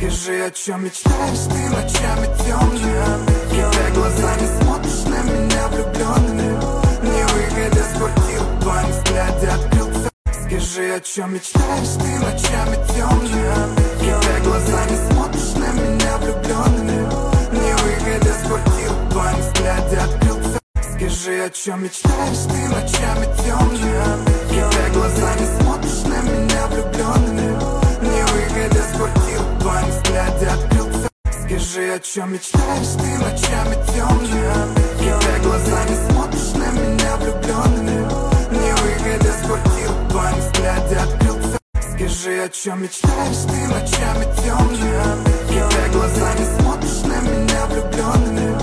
Скажи, о чем мечтаешь ты ночами темными, когда глазами смотришь на меня влюбленными. Не выходя с квартиры, в твоем взгляде открылся. Скажи, о чем мечтаешь ты ночами темными, когда глазами смотришь на меня влюбленными. Не выходя с квартиры, в твоем взгляде открылся. Скажи, о чем мечтаешь ты ночами темными, когда глазами смотришь на меня влюбленными. Не выходя с квартиры, в твоем взгляде открылся. Скажи, о чем мечтаешь ты ночами темными, когда глазами смотришь на меня влюбленными. Не выходя с квартиры, в твоем взгляде открылся. Скажи, о чем мечтаешь ты ночами темными, когда глазами смотришь на меня влюбленными.